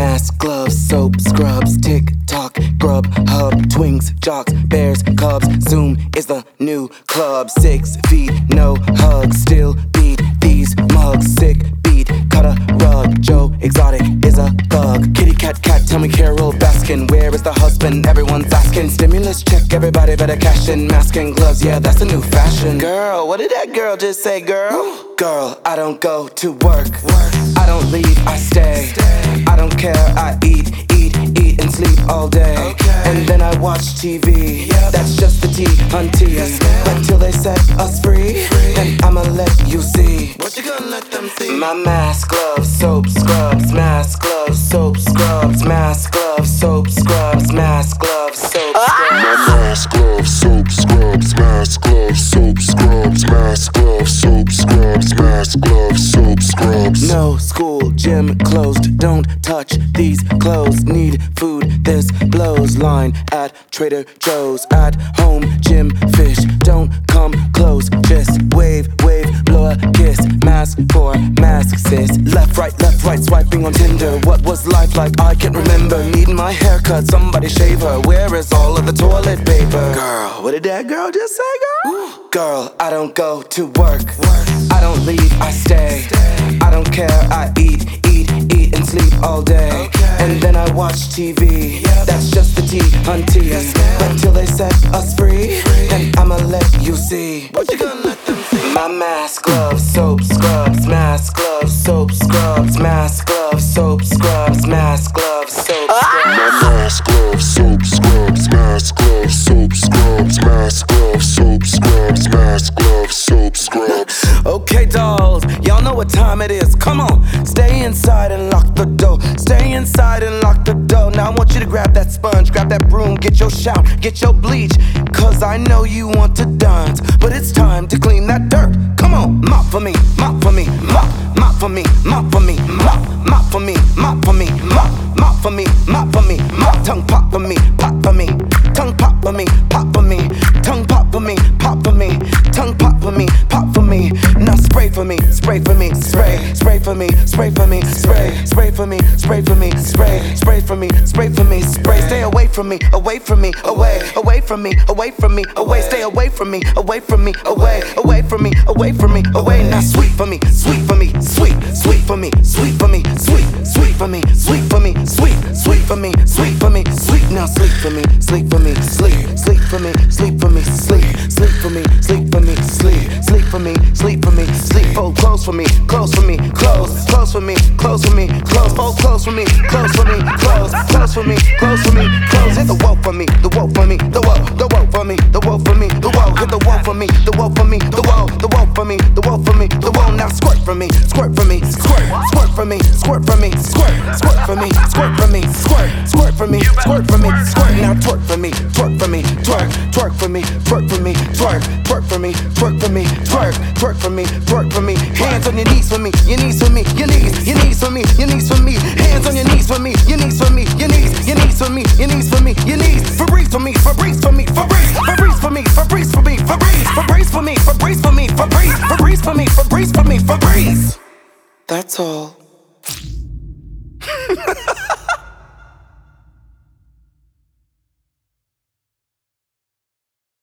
mask, gloves, soap, scrubs, TikTok, Grub, Hub, Twinks, Jocks, Bears, Cubs. Zoom is the new club. 6 feet, no hugs, still beat these mugs. Sick beat, cut a rug. Joe Exotic is a thug. Kitty cat, tell me Carol Baskin, where is the husband? Everyone's asking. Stimulus check, everybody better cash in. Mask and gloves, yeah, that's a new fashion. Girl, what did that girl just say, girl? Girl, I don't go to work. I don't leave, I stay. I don't care, I eat and sleep all day. And then I watch TV. That's just the T-Hunty. Until they set us free, and I'ma let you see. What you gonna let them see? My mask, gloves, soap, scrubs. Mask, gloves, soap, scrubs. Mask, gloves, soap, scrubs. Mask, gloves, soap, scrubs. My mask, gloves, soap, scrubs. Mask, gloves, soap, scrubs. Mask, gloves, soap, scrubs. Mask, gloves, soap, scrubs. No school, gym closed. Don't touch these clothes. Need food, this blows. Line at Trader Joe's. At home, gym, fish. Don't come close. Just wave, blow a kiss. Mask for mask, sis. Left, right, swiping on Tinder. What was life like? I can't remember. Needing my haircut, somebody shave her. Where is all of the toilet paper? Girl, what did that girl just say, girl? Girl, I don't go to work. I don't leave, I stay. I don't care, I eat and sleep all day. And then I watch TV. That's just the T-Hunty. Until they set us free, and I'ma let you see. What you gonna let them see? My mask, gloves, soap, scrubs. Mask, gloves, soap, scrubs. Mask, gloves, soap, scrubs. Mask, gloves, soap, scrubs. My mask, gloves, soap, scrubs. Mask, gloves, soap, scrubs. Mask, gloves, soap, scrubs. Mask, gloves, soap, scrubs. Okay, dolls, y'all know what time it is. Come on, stay inside and lock the door. Stay inside and lock the door. Now I want you to grab that sponge, grab that broom, get your shout, get your bleach. Cause I know you want to dance, but it's time to clean that dirt. Come on, mop for me, mop for me, mop for me, mop for me, mop for me, mop for me, mop for me, mop for me, mop. Tongue pop for me, pop for me. Tongue pop for me, pop for me. Tongue pop for me, pop for me. Tongue pop for me, pop for me. Now spray for me, spray for me, spray for me, spray for me, spray for me, spray for me, spray for me, spray for me, spray. Stay away from me, away from me, away from me, away from me, away. Stay away from me, away from me, away from me, away from me, away. Now sweet for me, sweet for me, sweet for me, sweet for me, sweet for me, sweet for me, sweet for me, sweet for me, sweet. Now sleep for me, sleep for me, sleep for me, sleep for me, sleep for me, sleep for me, sleep for me, sleep for me, sleep. Fold close for me, close for me, close for me, close for me, close. Fold close for me, close for me, close for me, close for me, close. Hit the wall for me, the wall for me, the wall for me, the wall for me, the wall. Hit the wall for me, the wall for me, the wall for me, the wall for me, the wall. Now squirt for me, squirt for me, squirt for me, squirt for me, squirt for me, squirt for me, squirt for me, squirt for me, squirt. Now twerk for me, twerk for me, twerk for me, twerk for me, twerk for me, twerk for me, twerk for me, twerk for me. Hands on your knees for me, your knees for me, your knees for me, your knees for me. Hands on your knees for me, your knees for me, your knees for me, your knees for me, your knees. Fabrice for me, Fabrice for me, Fabrice for me, Fabrice for me, Fabrice for me, Fabrice for me, Fabrice for me, Fabrice for me, Fabrice. That's all.